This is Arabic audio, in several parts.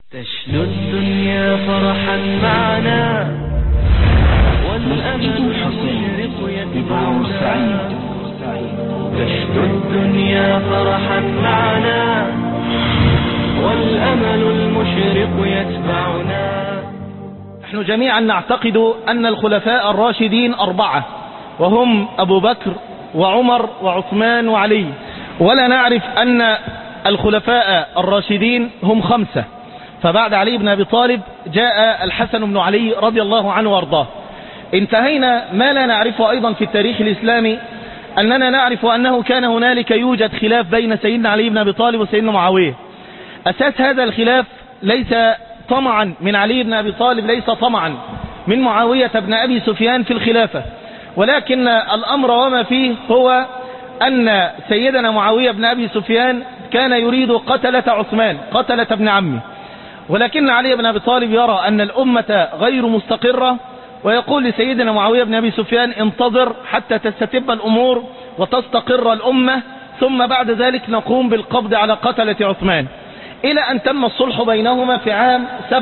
تشنو الدنيا فرحا معنا والأمل المشرق يتبعنا. تشنو الدنيا فرحا معنا والأمل المشرق يتبعنا. نحن جميعا نعتقد أن الخلفاء الراشدين 4، وهم أبو بكر وعمر وعثمان وعلي، ولا نعرف أن الخلفاء الراشدين هم 5، فبعد علي بن أبي طالب جاء الحسن بن علي رضي الله عنه وارضاه. انتهينا ما لا نعرفه أيضا في التاريخ الإسلامي، أننا نعرف أنه كان هنالك يوجد خلاف بين سيدنا علي بن أبي طالب وسيدنا معاوية. أساس هذا الخلاف ليس طمعا من علي بن أبي طالب، ليس طمعا من معاوية بن أبي سفيان في الخلافة، ولكن الأمر وما فيه هو أن سيدنا معاوية بن أبي سفيان كان يريد قتلة عثمان، قتلة ابن عمه، ولكن علي بن أبي طالب يرى أن الأمة غير مستقرة، ويقول لسيدنا معاوية بن أبي سفيان: انتظر حتى تستتب الأمور وتستقر الأمة، ثم بعد ذلك نقوم بالقبض على قتلة عثمان. إلى أن تم الصلح بينهما في عام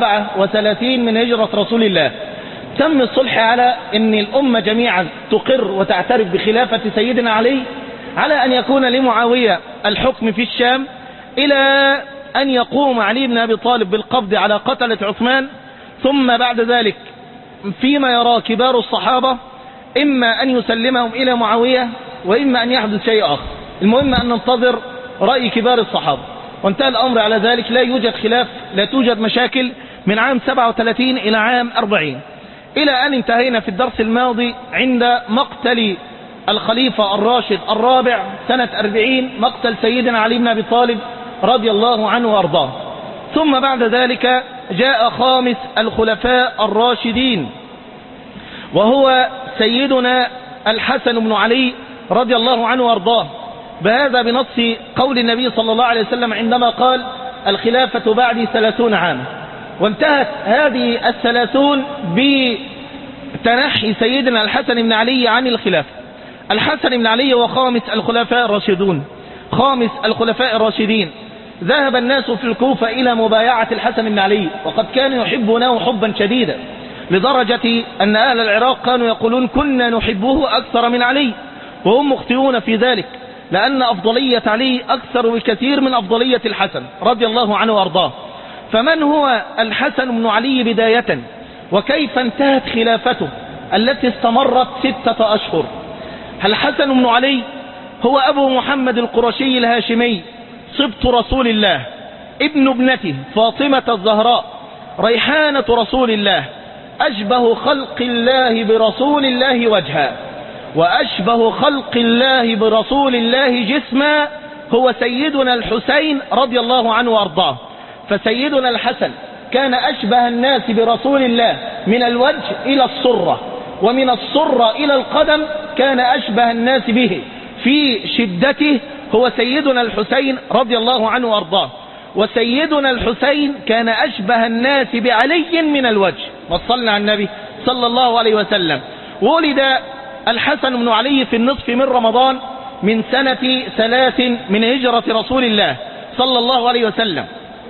37 من هجرة رسول الله. تم الصلح على أن الأمة جميعا تقر وتعترف بخلافة سيدنا علي، على أن يكون لمعاوية الحكم في الشام، إلى أن يقوم علي بن أبي طالب بالقبض على قتلة عثمان، ثم بعد ذلك فيما يرى كبار الصحابة إما أن يسلمهم إلى معاوية وإما أن يحدث شيء آخر. المهم أن ننتظر رأي كبار الصحابة، وانتهى الأمر على ذلك. لا يوجد خلاف، لا توجد مشاكل من عام 37 إلى عام 40، إلى أن انتهينا في الدرس الماضي عند مقتل الخليفة الراشد الرابع سنة 40، مقتل سيدنا علي بن أبي طالب رضي الله عنه وارضاه. ثم بعد ذلك جاء خامس الخلفاء الراشدين، وهو سيدنا الحسن بن علي رضي الله عنه وارضاه. بهذا بنص قول النبي صلى الله عليه وسلم عندما قال: الخلافة بعدي 30 عاما. وانتهت هذه 30 بتنحي سيدنا الحسن بن علي عن الخلافة. الحسن بن علي هو خامس الخلفاء الراشدون، خامس الخلفاء الراشدين. ذهب الناس في الكوفة إلى مبايعة الحسن بن علي، وقد كانوا يحبونه حبا شديدا، لدرجة أن أهل العراق كانوا يقولون: كنا نحبه أكثر من علي، وهم مخطئون في ذلك، لأن أفضلية علي أكثر بكثير من أفضلية الحسن رضي الله عنه وأرضاه. فمن هو الحسن بن علي بداية، وكيف انتهت خلافته التي استمرت 6 أشهر؟ الحسن بن علي هو أبو محمد القرشي الهاشمي، صبت رسول الله، ابن ابنته فاطمة الزهراء، ريحانة رسول الله، أشبه خلق الله برسول الله وجها، وأشبه خلق الله برسول الله جسما، هو سيدنا الحسين رضي الله عنه وأرضاه. فسيدنا الحسن كان أشبه الناس برسول الله من الوجه إلى السرة، ومن السرة إلى القدم كان أشبه الناس به في شدته، هو سيدنا الحسين رضي الله عنه وأرضاه. وسيدنا الحسين كان أشبه الناس بعلي من الوجه، وصلنا على النبي صلى الله عليه وسلم. ولد الحسن بن علي في النصف من رمضان من سنة 3 من هجرة رسول الله صلى الله عليه وسلم،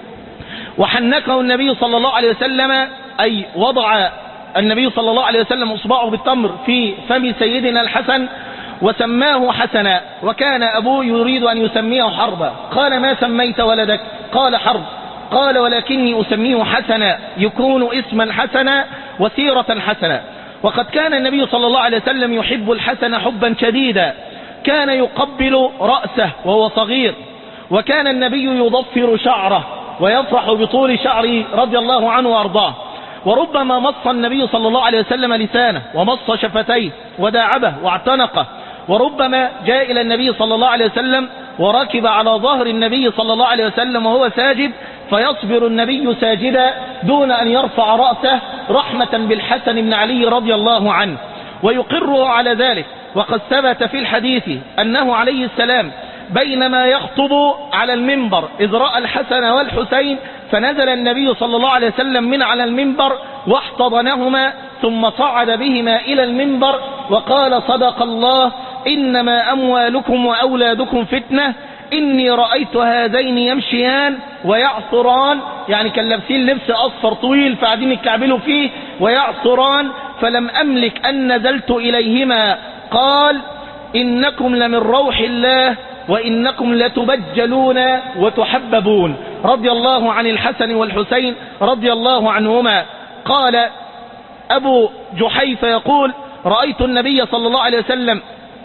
وحنكه النبي صلى الله عليه وسلم، أي وضع النبي صلى الله عليه وسلم أصبعه بالتمر في فم سيدنا الحسن وسماه حسنا، وكان أبوه يريد أن يسميه حربا. قال: ما سميت ولدك؟ قال: حرب. قال: ولكني أسميه حسنا، يكون اسما حسنا وسيرة حسنا. وقد كان النبي صلى الله عليه وسلم يحب الحسن حبا شديدا، كان يقبل رأسه وهو صغير، وكان النبي يضفر شعره ويفرح بطول شعره رضي الله عنه وأرضاه. وربما مص النبي صلى الله عليه وسلم لسانه ومص شفتيه وداعبه واعتنقه، وربما جاء إلى النبي صلى الله عليه وسلم وركب على ظهر النبي صلى الله عليه وسلم وهو ساجد، فيصبر النبي ساجدا دون أن يرفع رأسه رحمة بالحسن بن علي رضي الله عنه، ويقره على ذلك. وقد ثبت في الحديث أنه عليه السلام بينما يخطب على المنبر إذ رأى الحسن والحسين، فنزل النبي صلى الله عليه وسلم من على المنبر واحتضنهما، ثم صعد بهما إلى المنبر وقال: صدق الله، إنما أموالكم وأولادكم فتنة، إني رأيت هذين يمشيان ويعصران، يعني كان لابسين لبس أصفر طويل فقاعدين يكعبلوا فيه ويعصران، فلم أملك أن نزلت إليهما. قال إنكم لمن روح الله وإنكم لتبجلون وتحببون. رضي الله عن الحسن والحسين رضي الله عنهما. قال أبو جحيفة يقول رأيت النبي صلى الله عليه وسلم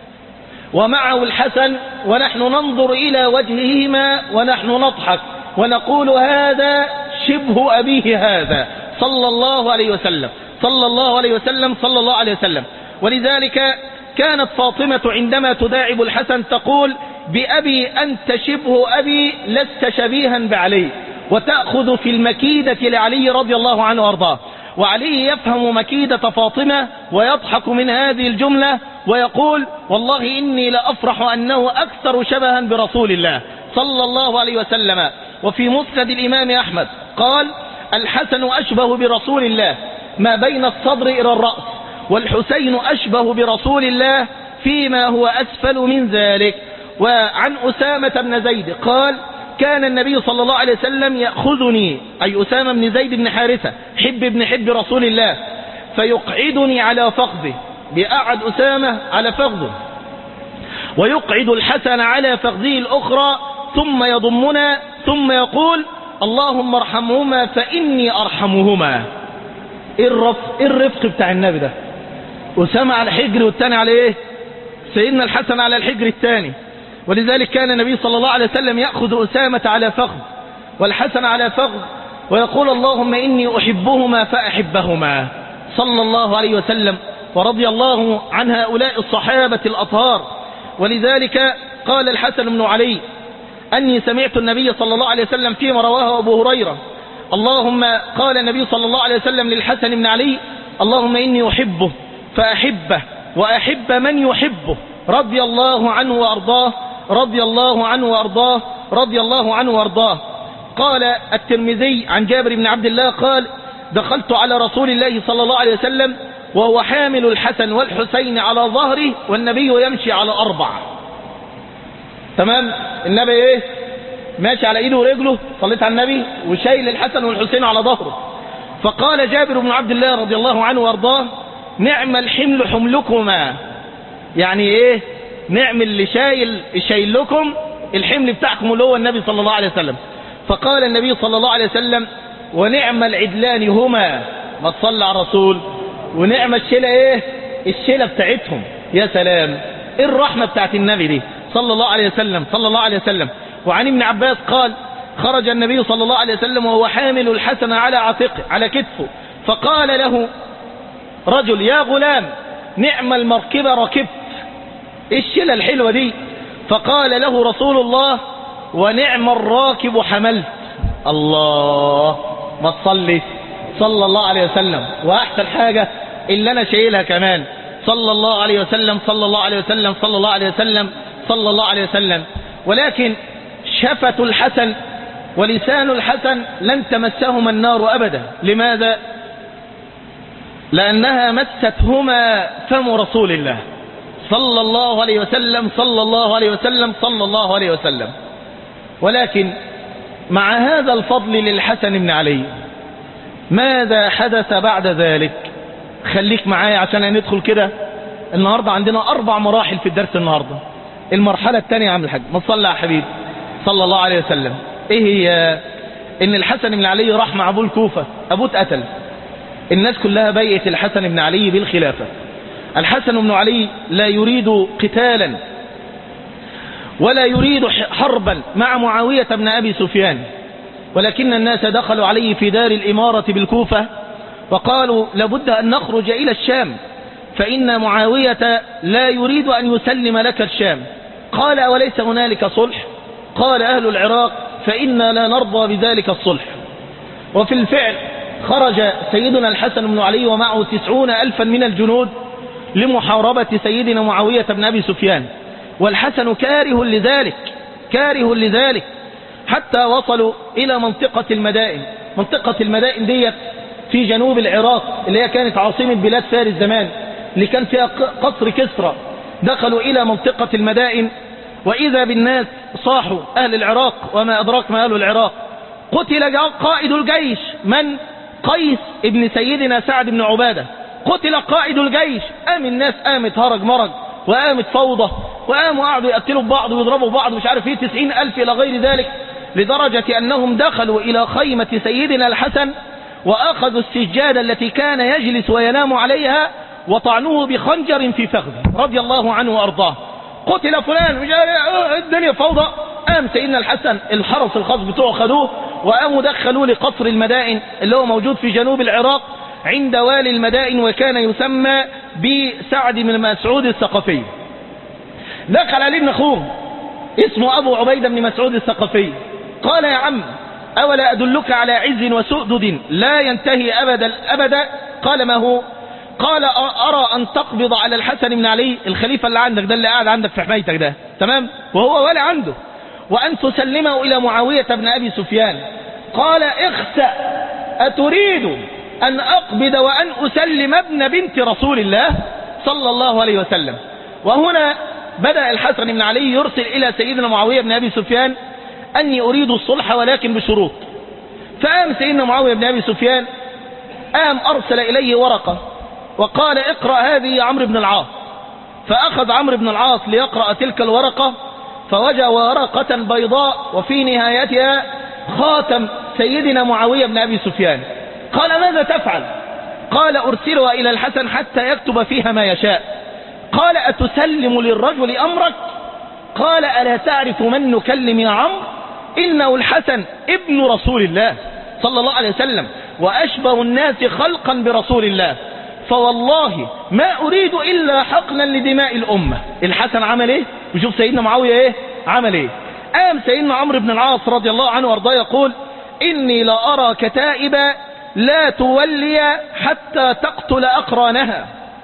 ومعه الحسن ونحن ننظر إلى وجههما ونحن نضحك ونقول هذا شبه أبيه هذا، صلى الله عليه وسلم صلى الله عليه وسلم صلى الله عليه وسلم. ولذلك كانت فاطمة عندما تداعب الحسن تقول بأبي أنت شبه أبي لست شبيها بعلي، وتأخذ في المكيدة لعلي رضي الله عنه وارضاه. وعلي يفهم مكيدة فاطمة ويضحك من هذه الجملة ويقول والله إني لأفرح أنه أكثر شبها برسول الله صلى الله عليه وسلم. وفي مسند الإمام أحمد قال الحسن أشبه برسول الله ما بين الصدر إلى الرأس، والحسين أشبه برسول الله فيما هو أسفل من ذلك. وعن أسامة بن زيد قال كان النبي صلى الله عليه وسلم يأخذني، أي أسامة بن زيد بن حارثة حب ابن حب رسول الله، فيقعدني على فخذه، بيقعد أسامة على فخذه، ويقعد الحسن على فخذه الأخرى، ثم يضمنا ثم يقول اللهم ارحمهما فإني أرحمهما. إيه الرفق بتاع النبي ده؟ أسامة على حجر والتاني على إيه؟ سيدنا الحسن على الحجر الثاني. ولذلك كان النبي صلى الله عليه وسلم يأخذ أسامة على فخذ والحسن على فخذ ويقول اللهم إني أحبهما فأحبهما، صلى الله عليه وسلم. ورضي الله عن هؤلاء الصحابة الأطهار. ولذلك قال الحسن بن علي أني سمعت النبي صلى الله عليه وسلم فيما رواه أبو هريرة اللهم قال النبي صلى الله عليه وسلم للحسن بن علي اللهم إني أحبه فأحبه وأحب من يحبه، رضي الله عنه وأرضاه رضي الله عنه وأرضاه رضي الله عنه وأرضاه. قال الترمذي عن جابر بن عبد الله قال دخلت على رسول الله صلى الله عليه وسلم وهو حامل الحسن والحسين على ظهره والنبي يمشي على 4. تمام؟ النبي ايه؟ ماشي على ايده ورجله، صليت على النبي وشايل الحسن والحسين على ظهره. فقال جابر بن عبد الله رضي الله عنه وارضاه نعم الحمل حملكما، يعني ايه؟ نعم اللي شايل لكم الحمل بتاعكم اللي هو النبي صلى الله عليه وسلم. فقال النبي صلى الله عليه وسلم ونعم العدلان هما، ما تصلى على الرسول، ونعم الشيلة ايه؟ الشيلة بتاعتهم. يا سلام، ايه الرحمة بتاعت النبي دي صلى الله عليه وسلم صلى الله عليه وسلم. وعن ابن عباس قال خرج النبي صلى الله عليه وسلم وهو حامل الحسن على عاتقه على كتفه، فقال له رجل يا غلام نعم المركبة ركبت، ايه الشيلة الحلوة دي؟ فقال له رسول الله ونعم الراكب حملت. الله، ما تصلي صلى الله عليه وسلم. واحسن حاجة اللي انا شايلها كمان صلى الله عليه وسلم صلى الله عليه وسلم صلى الله عليه وسلم صلى الله عليه وسلم. ولكن شفة الحسن ولسان الحسن لن تمسهما النار أبدا. لماذا؟ لأنها مستهما فم رسول الله صلى الله عليه وسلم صلى الله عليه وسلم صلى الله عليه وسلم. ولكن مع هذا الفضل للحسن بن علي ماذا حدث بعد ذلك؟ خليك معايا عشان ندخل كده. النهاردة عندنا 4 مراحل في الدرس النهاردة. المرحلة الثانية يا عم الحاج، ما تصلى على حبيب صلى الله عليه وسلم. ايه هي؟ ان الحسن بن علي راح مع ابو الكوفة، ابوه اتقتل، الناس كلها بيعت الحسن بن علي بالخلافة. الحسن بن علي لا يريد قتالا ولا يريد حربا مع معاوية بن أبي سفيان، ولكن الناس دخلوا عليه في دار الإمارة بالكوفة وقالوا لابد أن نخرج إلى الشام فإن معاوية لا يريد أن يسلم لك الشام. قال أوليس هنالك صلح؟ قال أهل العراق فإنا لا نرضى بذلك الصلح. وفي الفعل خرج سيدنا الحسن بن علي ومعه 90,000 من الجنود لمحاربة سيدنا معاوية بن أبي سفيان، والحسن كاره لذلك حتى وصلوا إلى منطقة المدائن. منطقة المدائن ديت في جنوب العراق اللي هي كانت عاصمة بلاد فارس زمان، اللي كان فيها قصر كسرى. دخلوا إلى منطقة المدائن وإذا بالناس صاحوا أهل العراق، وما أدراك ما أهل العراق. قتل قائد الجيش، من؟ قيس ابن سيدنا سعد بن عبادة. قتل قائد الجيش. قام الناس قامت هرج مرج، وقامت فوضى، وقاموا قعدوا يقتلوا بعض ويضربوا بعض، مش عارف ايه، 90,000 إلى غير ذلك، لدرجة أنهم دخلوا إلى خيمة سيدنا الحسن وأخذوا السجادة التي كان يجلس وينام عليها وطعنوه بخنجر في فخذه رضي الله عنه وأرضاه. قتل فلان، مش الدنيا فوضى. قام سيدنا الحسن الحرس الخاص بتوعه خدوه وقاموا دخلوه لقصر المدائن اللي هو موجود في جنوب العراق عند والي المدائن، وكان يسمى بسعد بن مسعود الثقفي. دخل عليه ابن أخوه اسمه أبو عبيدة بن مسعود الثقفي، قال: يا عم، أولا أدلك على عز وسؤدد لا ينتهي أبدا؟ قال: ما هو؟ قال: أرى أن تقبض على الحسن بن علي، الخليفة اللي عندك ده، اللي قاعد عندك في حمايتك ده، تمام، وهو ولي عنده، وأن تسلمه إلى معاوية بن أبي سفيان. قال: اخسأ، أتريد أن أقبض وأن أسلم ابن بنت رسول الله صلى الله عليه وسلم؟ وهنا بدأ الحسن بن علي يرسل إلى سيدنا معاوية بن أبي سفيان أني أريد الصلح ولكن بشروط. فقام سيدنا معاوية بن أبي سفيان أرسل إليه ورقة وقال: اقرأ هذه يا عمرو بن العاص. فأخذ عمرو بن العاص ليقرأ تلك الورقة، فوجد ورقة بيضاء وفي نهايتها خاتم سيدنا معاوية بن أبي سفيان. قال: ماذا تفعل؟ قال: أرسلها إلى الحسن حتى يكتب فيها ما يشاء. قال: أتسلم للرجل أمرك؟ قال: ألا تعرف من نكلم يا عمرو؟ إنه الحسن ابن رسول الله صلى الله عليه وسلم، وأشبه الناس خلقا برسول الله، فوالله ما أريد إلا حقنا لدماء الأمة. الحسن عمل إيه؟ وشوف سيدنا معاوية إيه عمل إيه. قام سيدنا عمرو بن العاص رضي الله عنه وارضاه يقول: إني لأرى كتائب لا تولي حتى تقتل أقرانها.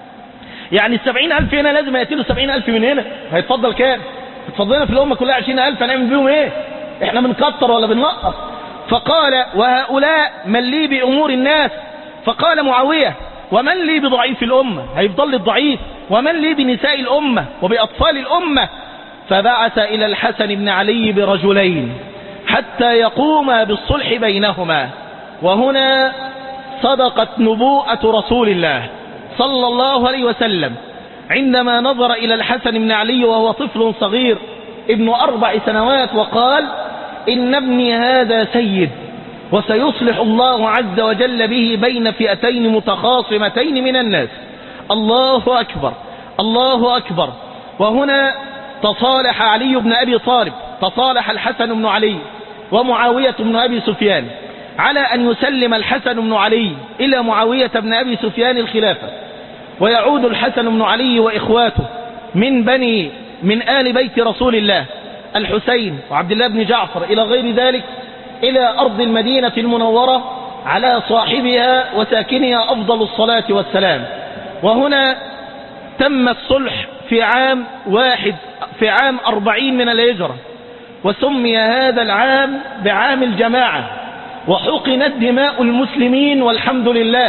يعني 70,000 هنا لازم يقتلوا 70,000 من هنا، هيتفضل كام؟ اتفضلنا في الأمة كلها 20,000، هنعمل بيهم إيه؟ إحنا بنكتر ولا بننقص؟ فقال: وهؤلاء من لي بأمور الناس؟ فقال معاوية: ومن لي بضعيف الأمة؟ هيفضل الضعيف. ومن لي بنساء الأمة وبأطفال الأمة؟ فبعث إلى الحسن بن علي برجلين حتى يقوما بالصلح بينهما. وهنا صدقت نبوءة رسول الله صلى الله عليه وسلم عندما نظر إلى الحسن بن علي وهو طفل صغير ابن 4 سنوات وقال: إن ابني هذا سيد، وسيصلح الله عز وجل به بين فئتين متخاصمتين من الناس. الله أكبر، الله أكبر. وهنا تصالح علي بن أبي طالب، تصالح الحسن بن علي ومعاوية بن أبي سفيان على أن يسلم الحسن بن علي إلى معاوية بن أبي سفيان الخلافة، ويعود الحسن بن علي وإخواته من آل بيت رسول الله الحسين وعبد الله بن جعفر إلى غير ذلك إلى أرض المدينة المنورة على صاحبها وساكنها أفضل الصلاة والسلام. وهنا تم الصلح في عام 40 من الهجرة، وسمي هذا العام بعام الجماعة، وحقنت دماء المسلمين والحمد لله.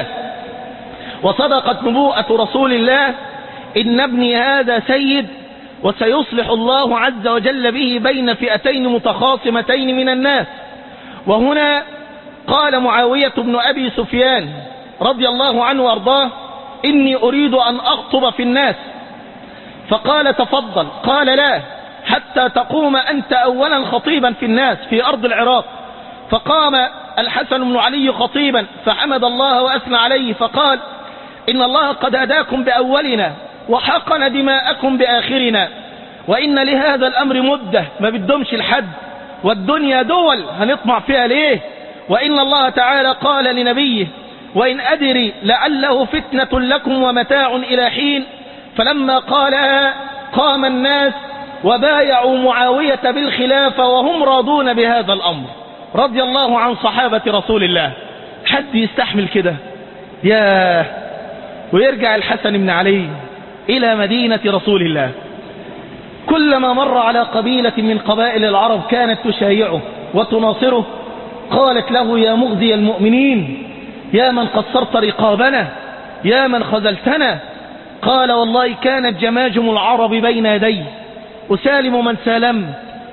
وصدقت نبوءة رسول الله: إن ابني هذا سيد، وسيصلح الله عز وجل به بين فئتين متخاصمتين من الناس. وهنا قال معاوية بن أبي سفيان رضي الله عنه وارضاه: إني أريد أن أخطب في الناس. فقال: تفضل. قال: لا، حتى تقوم أنت أولا خطيبا في الناس في أرض العراق. فقام الحسن بن علي خطيبا فحمد الله وأثنى عليه، فقال: إن الله قد هداكم بأولنا وحقن دماءكم بآخرنا، وإن لهذا الأمر مدة، ما بدهمش الحد، والدنيا دول هنطمع فيها ليه؟ وإن الله تعالى قال لنبيه: وإن أدري لعله فتنة لكم ومتاع إلى حين. فلما قالها قام الناس وبايعوا معاوية بالخلافة وهم راضون بهذا الأمر رضي الله عن صحابة رسول الله. حد يستحمل كده؟ ياه. ويرجع الحسن بن علي إلى مدينة رسول الله، كلما مر على قبيلة من قبائل العرب كانت تشايعه وتناصره، قالت له: يا مغزي المؤمنين، يا من قصرت رقابنا، يا من خذلتنا. قال: والله كانت جماجم العرب بين يدي، أسالم من سالم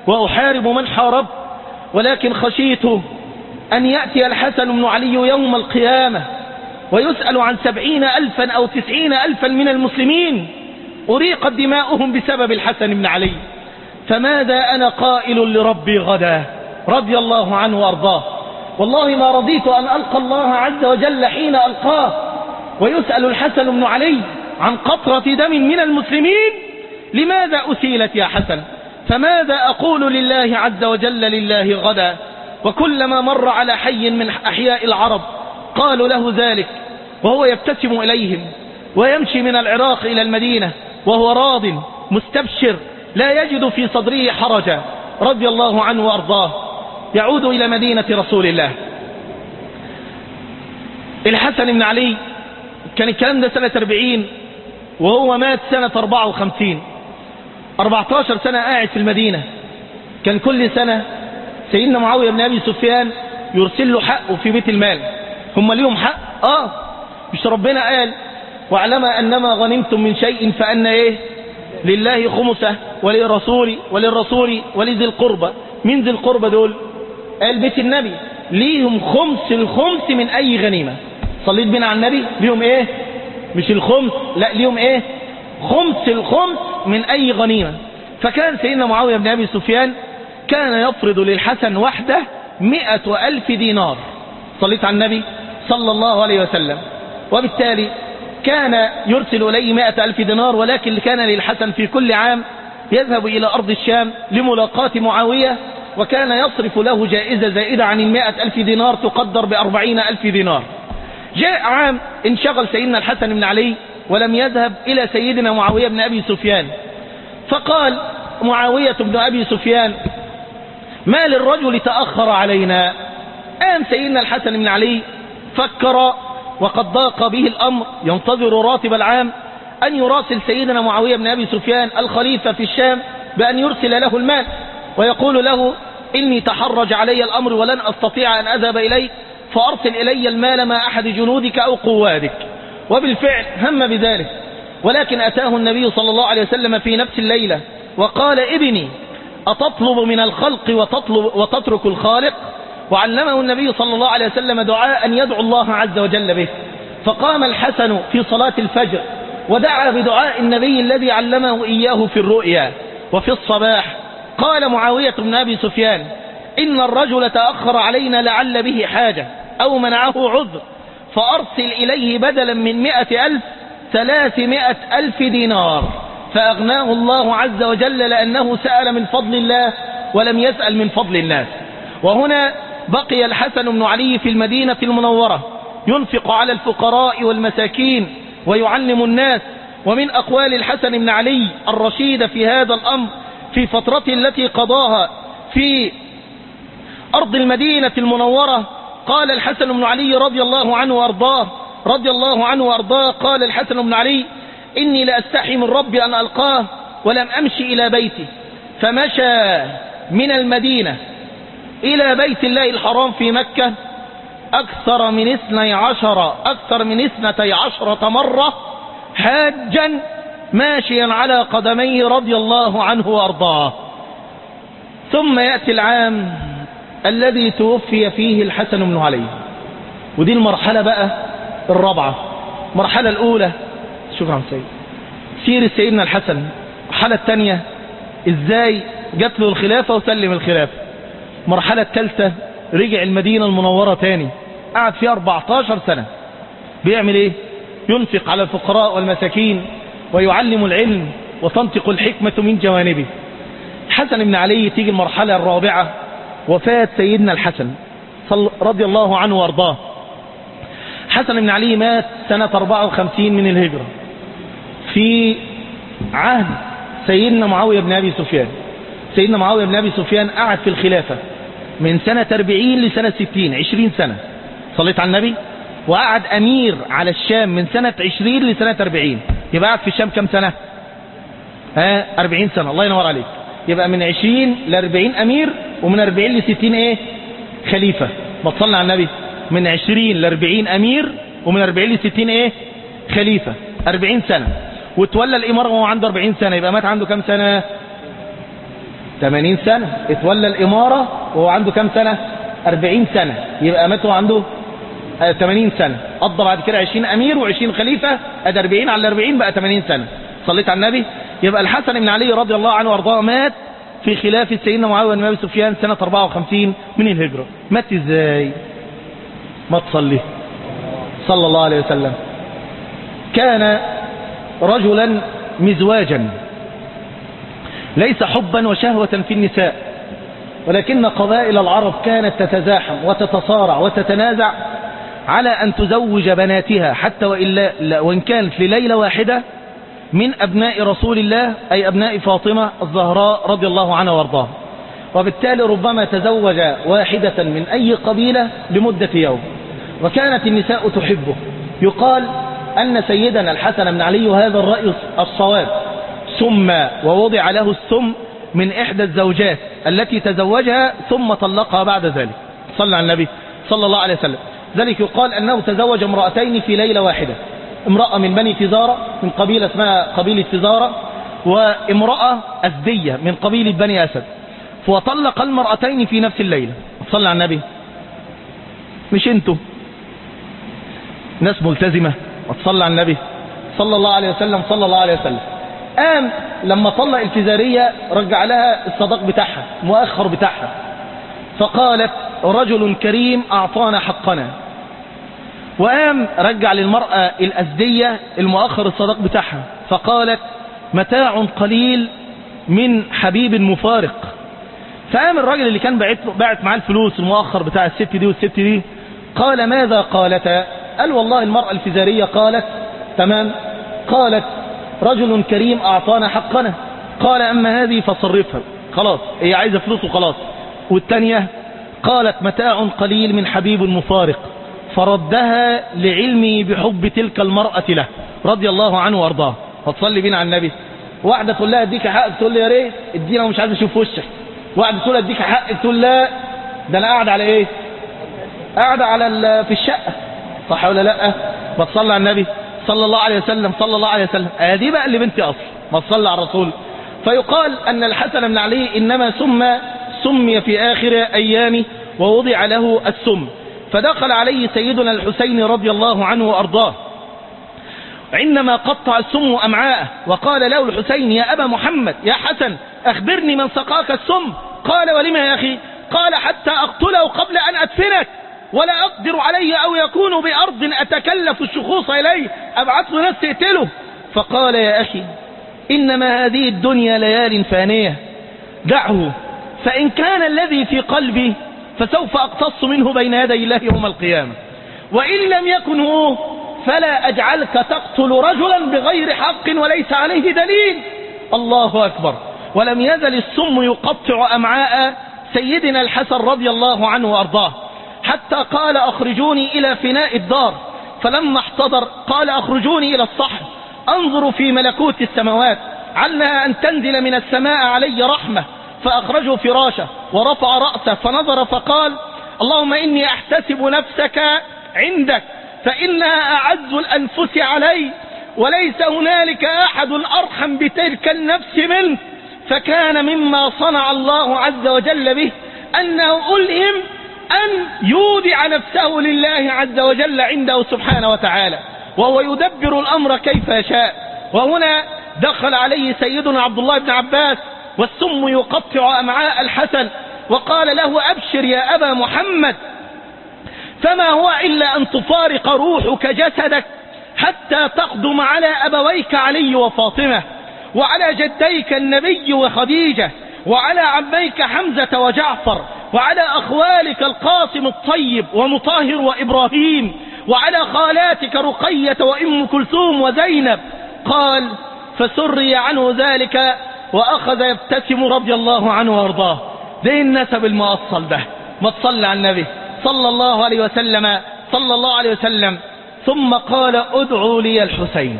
وأحارب من حارب، ولكن خشيت أن يأتي الحسن بن علي يوم القيامة ويسأل عن 70,000 أو 90,000 من المسلمين أريقت دماؤهم بسبب الحسن بن علي، فماذا أنا قائل لربي غدا رضي الله عنه وأرضاه. والله ما رضيت أن ألقى الله عز وجل حين ألقاه ويسأل الحسن بن علي عن قطرة دم من المسلمين، لماذا أسيلت يا حسن؟ فماذا أقول لله عز وجل لله غدا؟ وكلما مر على حي من أحياء العرب قالوا له ذلك وهو يبتسم إليهم، ويمشي من العراق إلى المدينة وهو راض مستبشر لا يجد في صدره حرجا رضي الله عنه وأرضاه. يعود إلى مدينة رسول الله. الحسن بن علي كان الكلام ده سنة 40 وهو مات سنة 54، 14 سنة قاعد في المدينة. كان كل سنة سيدنا معاوية بن أبي سفيان يرسل له حقه في بيت المال. هم ليهم حق؟ مش ربنا قال واعلم أنما غنمتم من شيء فأن إيه لله خمسه وللرسول ولذي القربى. من ذي القربى دول؟ قال بيت النبي ليهم خمس الخمس من أي غنيمة. صليت بنا على النبي، ليهم إيه؟ مش الخمس، لا ليهم إيه؟ خمس الخمس من أي غنيمة. فكان سيدنا معاوية بن أبي سفيان كان يفرض للحسن وحده 100,000 دينار. صليت على النبي صلى الله عليه وسلم. وبالتالي كان يرسل إليه 100,000 دينار، ولكن كان للحسن في كل عام يذهب إلى أرض الشام لملاقاة معاوية، وكان يصرف له جائزة زائدة عن 100,000 دينار تقدر ب40,000 دينار. جاء عام انشغل سيدنا الحسن بن علي ولم يذهب إلى سيدنا معاوية بن أبي سفيان، فقال معاوية بن أبي سفيان ما للرجل تأخر علينا. قام سيدنا الحسن بن علي فكر وقد ضاق به الأمر، ينتظر راتب العام أن يراسل سيدنا معاوية بن أبي سفيان الخليفة في الشام بأن يرسل له المال، ويقول له إني تحرج علي الأمر ولن أستطيع أن أذهب إليك، فأرسل إلي المال مع أحد جنودك أو قوادك. وبالفعل هم بذلك، ولكن أتاه النبي صلى الله عليه وسلم في نفس الليلة وقال ابني أتطلب من الخلق وتترك الخالق؟ وعلمه النبي صلى الله عليه وسلم دعاء يدعو الله عز وجل به. فقام الحسن في صلاة الفجر ودعا بدعاء النبي الذي علمه إياه في الرؤيا. وفي الصباح قال معاوية بن أبي سفيان إن الرجل تأخر علينا لعل به حاجة أو منعه عذر، فأرسل إليه بدلا من 100,000 300,000 دينار. فأغناه الله عز وجل لأنه سأل من فضل الله ولم يسأل من فضل الناس. وهنا بقي الحسن بن علي في المدينة المنورة ينفق على الفقراء والمساكين ويعلم الناس. ومن أقوال الحسن بن علي الرشيدة في هذا الأمر في فترته التي قضاها في أرض المدينة المنورة، قال الحسن بن علي رضي الله عنه وأرضاه قال الحسن بن علي إني لأستحي من ربي أن ألقاه ولم أمشي إلى بيتي، فمشى من المدينة إلى بيت الله الحرام في مكة أكثر من 12 مرة حاجا ماشيا على قدميه رضي الله عنه وأرضاه. ثم يأتي العام الذي توفي فيه الحسن بن علي، ودي المرحلة بقى الرابعة. المرحلة الأولى شكرا سيد سير سيدنا الحسن، المرحلة الثانية ازاي جات له الخلافة وسلم الخلافة. المرحلة الثالثة رجع المدينة المنورة تاني، قعد فيها 14 سنة. بيعمل ايه؟ ينفق على الفقراء والمساكين ويعلم العلم وتنطق الحكمة من جوانبه. حسن بن علي تيجي المرحلة الرابعة، وفاة سيدنا الحسن رضي الله عنه وارضاه. حسن بن علي مات سنة 54 من الهجرة في عهد سيدنا معاوية بن أبي سفيان. سيدنا معاوية بن أبي سفيان قعد في الخلافة من سنة 40 لسنة 60، 20 سنة. صليت على النبي. وقعد أمير على الشام من سنة 20 لسنة 40. يبقى قعد في الشام كم سنة؟ 40 سنة. الله ينور عليك. يبقى من 20 ل 40 أمير، ومن 40 ل 60 ايه؟ خليفة. بتصلنا على النبي. من 20 ل 40 أمير، ومن 40 ل 60 ايه؟ خليفة. 40 سنة. وتولى الإمارة وهو عنده 40 سنة، يبقى مات عنده كم سنة؟ 80 سنة. اتولى الإمارة وهو عنده كم سنة؟ 40 سنة. يبقى مات عنده 80 سنة. قضى بعد كده 20 أمير و20 خليفة، أدى 40 على 40 بقى 80 سنة. صليت على النبي. يبقى الحسن بن علي رضي الله عنه وارضاه مات في خلافة سيدنا معاوية بن أبي سفيان سنة 54 من الهجرة. مات ازاي؟ ما تصلي صلى الله عليه وسلم. كان رجلا مزواجا، ليس حبا وشهوة في النساء، ولكن قبائل العرب كانت تتزاحم وتتصارع وتتنازع على أن تزوج بناتها، حتى وإن كانت لليلة واحدة من أبناء رسول الله، أي أبناء فاطمة الزهراء رضي الله عنها وارضاها. وبالتالي ربما تزوج واحدة من أي قبيلة لمدة يوم، وكانت النساء تحبه. يقال أن سيدنا الحسن بن علي، وهذا الرأي الصواب، سم ووضع له السم من إحدى الزوجات التي تزوجها ثم طلقها بعد ذلك. صلى على النبي صلى الله عليه وسلم. ذلك يقال أنه تزوج امرأتين في ليلة واحدة، امرأة من بني فزارة من قبيلة اسمها قبيلة فزارة، وامرأة أسدية من قبيلة بني أسد، فطلق المرأتين في نفس الليلة. صلى على النبي. مش انتوا ناس ملتزمة وتصلى على النبي صلى الله عليه وسلم. صلى الله عليه وسلم. قام لما طلق الفزارية رجع لها الصداق بتاعها، مؤخر بتاعها، فقالت رجل كريم أعطانا حقنا. وقام رجع للمرأة الأسدية المؤخر الصداق بتاعها، فقالت متاع قليل من حبيب مفارق. فقام الراجل اللي كان باعت معاه الفلوس المؤخر بتاع الست دي والست دي، قال ماذا قالتا؟ قال والله المرأة الفزارية قالت تمام، قالت رجل كريم أعطانا حقنا. قال أما هذه فصرفها، خلاص هي عايزة فلوس وخلاص. والتانية قالت متاع قليل من حبيب مفارق، فردها لعلمي بحب تلك المرأة له رضي الله عنه وارضاه. فتصلي بينا على النبي. واحدة تقول لها اديك حق، تقول لي يا ريت ادينا ومش عايز اشوف وشك. واحدة تقول اديك حق، تقول لا ده انا قاعد على ايه؟ قاعد على في الشقة. صح ولا لا؟ بتصلي على النبي صلى الله عليه وسلم. صلى الله عليه وسلم. دي بقى اللي بنتي اصل ما تصلي على الرسول. فيقال ان الحسن بن علي انما سمي في اخر ايامه ووضع له السم. فدخل عليه سيدنا الحسين رضي الله عنه وارضاه عندما قطع السم امعاءه، وقال له الحسين يا ابا محمد يا حسن اخبرني من سقاك السم. قال ولم يا اخي؟ قال حتى اقتله قبل ان ادفنك، ولا أقدر عليه أو يكون بأرض أتكلف الشخوص إليه، أبعث له ناس تقتله. فقال يا أخي إنما هذه الدنيا ليال فانية، دعه، فإن كان الذي في قلبي فسوف أقتص منه بين يدي الله يوم القيامة، وإن لم يكن هو فلا أجعلك تقتل رجلا بغير حق وليس عليه دليل. الله أكبر. ولم يزل السم يقطع أمعاء سيدنا الحسن رضي الله عنه وأرضاه، حتى قال أخرجوني إلى فناء الدار. فلما احتضر قال أخرجوني إلى الصحن أنظر في ملكوت السماوات علها أن تنزل من السماء علي رحمة. فأخرجوا فراشه ورفع رأسه فنظر فقال اللهم إني أحتسب نفسك عندك فإنها أعز الأنفس علي، وليس هنالك أحد أرحم بتلك النفس منك. فكان مما صنع الله عز وجل به أنه ألهم أن يودع نفسه لله عز وجل عنده سبحانه وتعالى، وهو يدبر الأمر كيف يشاء. وهنا دخل عليه سيدنا عبد الله بن عباس والسم يقطع أمعاء الحسن، وقال له أبشر يا أبا محمد، فما هو إلا أن تفارق روحك جسدك حتى تقدم على أبويك علي وفاطمة، وعلى جديك النبي وخديجة، وعلى عميك حمزة وجعفر، وعلى أخوالك القاسم الطيب ومطاهر وإبراهيم، وعلى خالاتك رقية وأم كلثوم وزينب. قال فسري عنه ذلك وأخذ يبتسم رضي الله عنه وارضاه. ده النسب المؤصل ده. ما تصلى على النبي صلى الله عليه وسلم. صلى الله عليه وسلم. ثم قال ادعوا لي الحسين.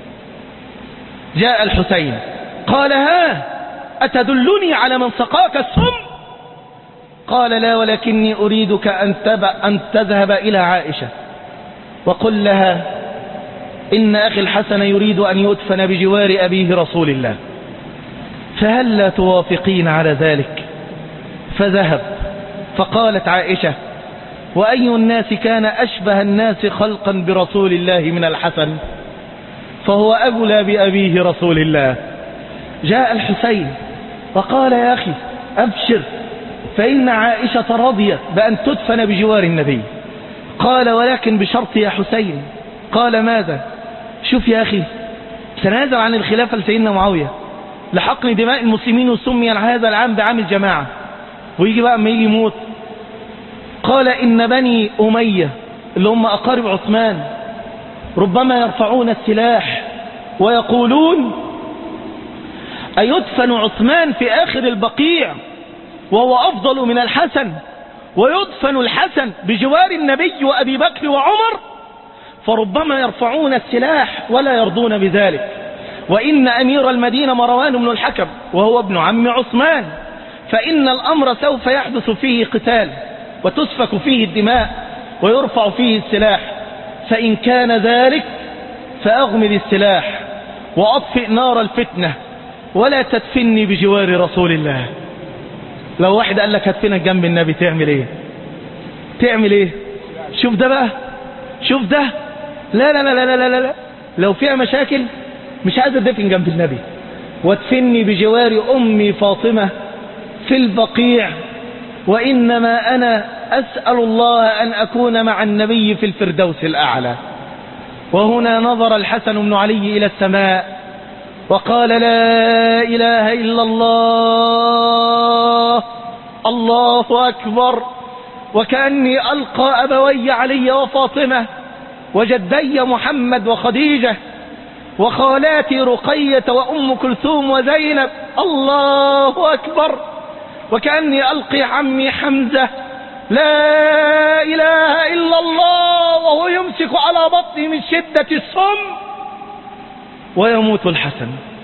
جاء الحسين قال ها أتدلني على من سقاك السم؟ قال لا، ولكني أريدك أن تذهب إلى عائشة وقل لها إن أخي الحسن يريد أن يدفن بجوار أبيه رسول الله، فهل لا توافقين على ذلك؟ فذهب. فقالت عائشة: وأي الناس كان أشبه الناس خلقا برسول الله من الحسن؟ فهو أولى بأبيه رسول الله. جاء الحسين وقال: يا أخي أبشر، فإن عائشة رضيت بأن تدفن بجوار النبي. قال: ولكن بشرط يا حسين. قال: ماذا؟ شوف يا أخي، تنازل عن الخلافة لسيدنا معاوية لحقن دماء المسلمين، وسمي هذا العام بعام الجماعة. ويجي بقى ما يجي يموت، قال: إن بني أمية اللي هم أقارب عثمان ربما يرفعون السلاح ويقولون: أيدفن عثمان في آخر البقيع وهو أفضل من الحسن، ويدفن الحسن بجوار النبي وأبي بكر وعمر؟ فربما يرفعون السلاح ولا يرضون بذلك. وإن أمير المدينة مروان بن الحكم وهو ابن عم عثمان، فإن الأمر سوف يحدث فيه قتال وتسفك فيه الدماء ويرفع فيه السلاح، فإن كان ذلك فأغمد السلاح وأطفئ نار الفتنة ولا تدفني بجوار رسول الله. لو واحد قال لك هدفنك جنب النبي تعمل ايه؟ تعمل ايه؟ شوف ده بقى، شوف ده. لا لا لا لا لا لا، لو فيها مشاكل مش عايز ادفن جنب النبي، وادفني بجوار أمي فاطمة في البقيع، وإنما أنا أسأل الله أن أكون مع النبي في الفردوس الأعلى. وهنا نظر الحسن بن علي إلى السماء وقال: لا إله إلا الله، الله أكبر. وكأني ألقى أبوي علي وفاطمة وجدي محمد وخديجة وخالاتي رقية وأم كلثوم وزينب، الله أكبر. وكأني ألقي عمي حمزة، لا إله إلا الله، وهو يمسك على بطنه من شدة السم. ويموت الحسن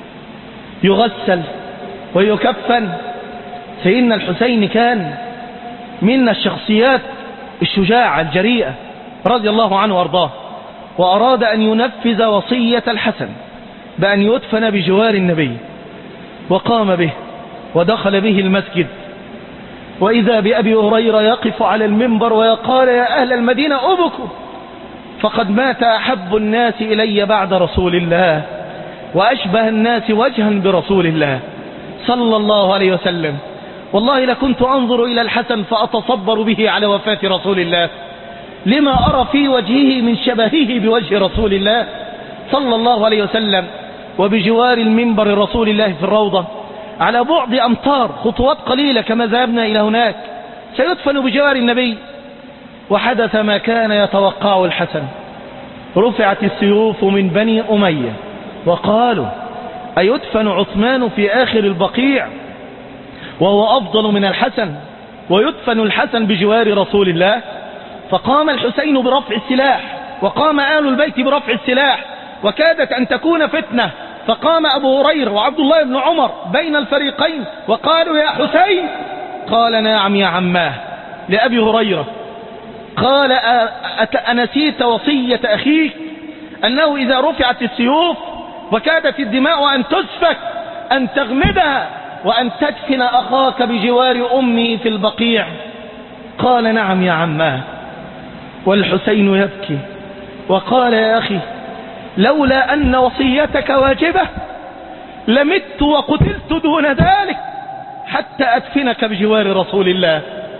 يغسل ويكفن. سيدنا الحسين كان من الشخصيات الشجاعة الجريئة رضي الله عنه وارضاه، وأراد أن ينفذ وصية الحسن بأن يدفن بجوار النبي، وقام به ودخل به المسجد، وإذا بأبي هريرة يقف على المنبر ويقال: يا أهل المدينة أبكوا، فقد مات أحب الناس إلي بعد رسول الله وأشبه الناس وجها برسول الله صلى الله عليه وسلم. والله لكنت أنظر إلى الحسن فأتصبر به على وفاة رسول الله، لما أرى في وجهه من شبهه بوجه رسول الله صلى الله عليه وسلم. وبجوار المنبر رسول الله في الروضة على بعد أمتار، خطوات قليلة كما ذهبنا إلى هناك، سيدفن بجوار النبي. وحدث ما كان يتوقع الحسن، رفعت السيوف من بني أمية وقالوا: أيدفن عثمان في آخر البقيع وهو أفضل من الحسن، ويدفن الحسن بجوار رسول الله؟ فقام الحسين برفع السلاح، وقام آل البيت برفع السلاح، وكادت أن تكون فتنة. فقام أبو هريرة وعبد الله بن عمر بين الفريقين وقالوا: يا حسين. قال: نعم يا عماه. لأبي هريرة قال: أنسيت وصية أخيك أنه إذا رفعت السيوف وكادت الدماء أن تسفك أن تغمدها وأن تدفن أخاك بجوار أمي في البقيع؟ قال: نعم يا عماه. والحسين يبكي وقال: يا أخي، لولا أن وصيتك واجبة لمت وقتلت دون ذلك حتى أدفنك بجوار رسول الله.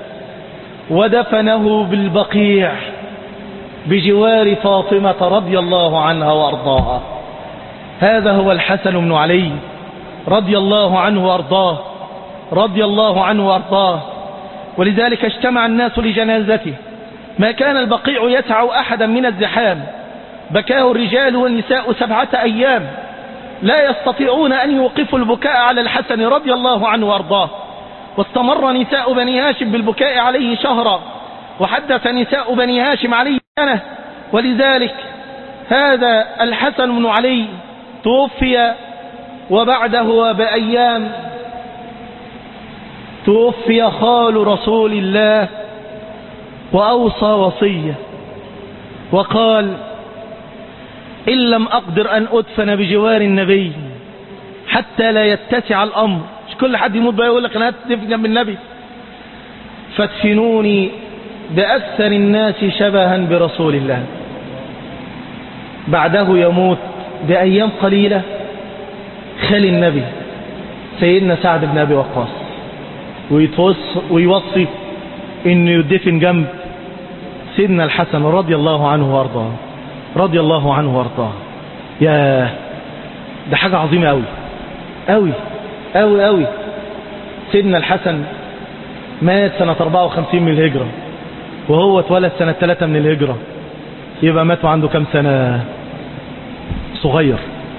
ودفنه بالبقيع بجوار فاطمة رضي الله عنها وأرضاها. هذا هو الحسن بن علي رضي الله عنه وأرضاه، رضي الله عنه وأرضاه. ولذلك اجتمع الناس لجنازته، ما كان البقيع يسع أحدا من الزحام، بكاه الرجال والنساء 7 أيام لا يستطيعون أن يوقفوا البكاء على الحسن رضي الله عنه وأرضاه. واستمر نساء بني هاشم بالبكاء عليه شهرا، وحدث نساء بني هاشم عليه سنة. ولذلك هذا الحسن بن علي توفي، وبعده بأيام توفي خال رسول الله، وأوصى وصية وقال: إن لم أقدر أن أدفن بجوار النبي حتى لا يتسع الأمر. مش كل حد يموت بقى يقول لك أنا هتدفن جنب النبي. فادفنوني بأكثر الناس شبها برسول الله. بعده يموت بأيام قليلة خالي النبي سيدنا سعد بن أبي وقاص، ويوصي إنه يدفن جنب سيدنا الحسن رضي الله عنه وارضاه، رضي الله عنه وارضاه. يا ده حاجة عظيمة أوي أوي أوي أوي. سيدنا الحسن مات سنة 54 من الهجرة، وهو اتولد سنة 3 من الهجرة، يبقى مات عنده كم سنة؟ صغير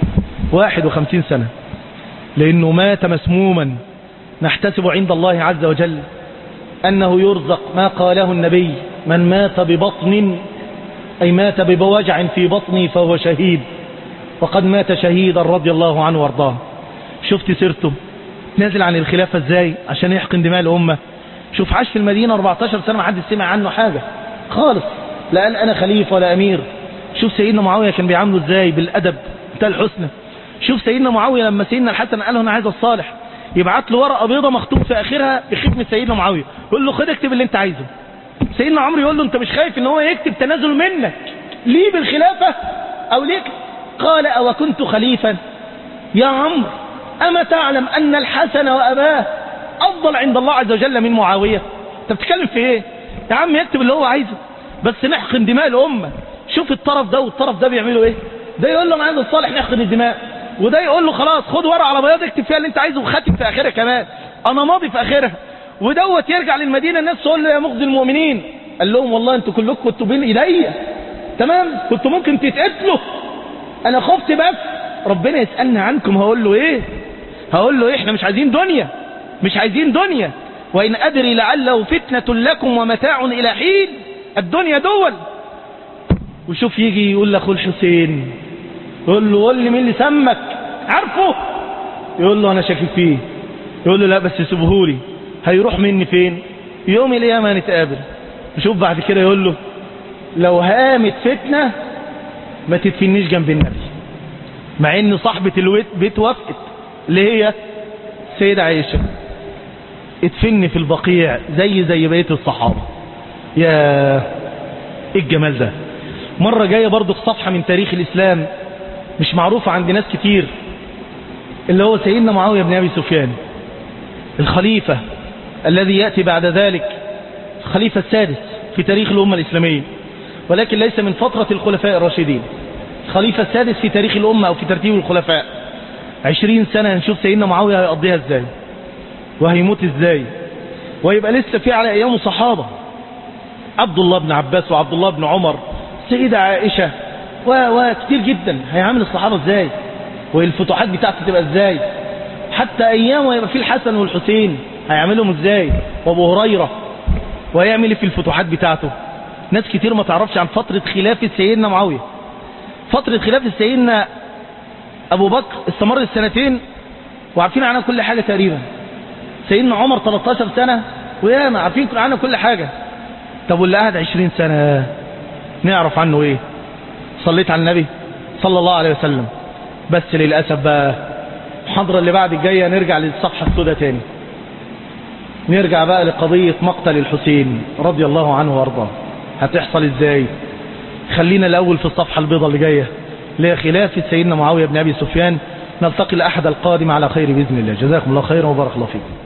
51 سنة، لأنه مات مسموما. نحتسب عند الله عز وجل أنه يرزق ما قاله النبي: من مات ببطن، أي مات بوجع في بطني فهو شهيد، وقد مات شهيدا رضي الله عنه وارضاه. شفت سيرته نازل عن الخلافة ازاي عشان يحقن دماء الأمة. شوف عاش في المدينة 14 سنة ما حد سمع عنه حاجة خالص، لا قال أنا خليفة ولا أمير. شوف سيدنا معاوية كان بيعامله ازاي بالأدب بتاع الحسنى. شوف سيدنا معاوية لما سيدنا الحسن قال له أنا عايز الصالح، يبعت له ورقة بيضة مخطوط في آخرها بختم سيدنا معاوية، يقول له خد اكتب اللي انت عايزه. سيدنا عمرو يقول له انت مش خايف ان هو يكتب تنازل منك ليه بالخلافة او ليك؟ قال أو كنت خليفا يا عمرو أما تعلم أن الحسن وأباه أفضل عند الله عز وجل من معاوية؟ انت بتتكلم في ايه يا عم؟ يكتب اللي هو عايزه بس نحقن دماء الأمة. شوف الطرف ده والطرف ده بيعملوا ايه. ده يقول له انا عايز الصالح نحقن الدماء، وده يقول له خلاص خد ورقة على بياض اكتب فيها اللي انت عايزه وختم في آخرها كمان انا ماضي في آخرها. ودوت يرجع للمدينة الناس تقول له يا مخزي المؤمنين، قال لهم والله انتوا كلكم كنتوا بين ايديا تمام، كنتوا ممكن تتقتلوا، انا خفت بس ربنا يسألنا عنكم. هقول له ايه؟ هقول له ايه؟ احنا مش عايزين دنيا، مش عايزين دنيا. وإن أدري لعله فتنة لكم ومتاع إلى حين، الدنيا دول. وشوف يجي يقول لأخو الحسين، يقول له قول لي مين اللي سمك عارفه؟ يقول له أنا شاكك فيه. يقول له لا بس سيبهولي، هيروح مني فين؟ يوم القيامة هنتقابل. وشوف بعد كده يقول له لو هامت فتنة ما تدفنيش جنب النبي، مع ان صاحبة البيت وافقت اللي هي سيدة عائشة، ادفني في البقيع زي بقية الصحابة. يا ايه الجمال ده. مرة جاية برضو في صفحة من تاريخ الإسلام مش معروفة عند ناس كتير، اللي هو سيدنا معاوية بن أبي سفيان الخليفة الذي يأتي بعد ذلك، الخليفة السادس في تاريخ الأمة الإسلامية، ولكن ليس من فترة الخلفاء الراشدين. الخليفة السادس في تاريخ الأمة أو في ترتيب الخلفاء. 20 سنة نشوف سيدنا معاوية هيقضيها ازاي وهيموت ازاي، ويبقى لسه في على ايامه صحابة، عبد الله بن عباس وعبد الله بن عمر، سيدة عائشة وكتير جدا. هيعامل الصحابة ازاي والفتوحات بتاعته تبقى ازاي؟ حتى ايامه يبقى في الحسن والحسين هيعملهم ازاي، وابو هريرة، وهيعمل في الفتوحات بتاعته. ناس كتير ما تعرفش عن فترة خلافة سيدنا معاوية. فترة خلافة سيدنا ابو بكر استمر السنتين وعارفين عنها كل حاجة تقريبا. سيدنا عمر 13 سنة وياما عارفين عنه كل حاجة. طب واللي قاعد 20 سنة نعرف عنه ايه؟ صليت على النبي صلى الله عليه وسلم. بس للأسف بقى المحاضرة اللي بعد الجاية نرجع للصفحة السوداء تاني، نرجع بقى لقضية مقتل الحسين رضي الله عنه وارضاه. هتحصل ازاي؟ خلينا الأول في الصفحة البيضاء اللي جاية اللي هي خلافة سيدنا معاوية بن أبي سفيان. نلتقي الأحد القادم على خير بإذن الله. جزاكم الله خيرا وبارك الله فيكم.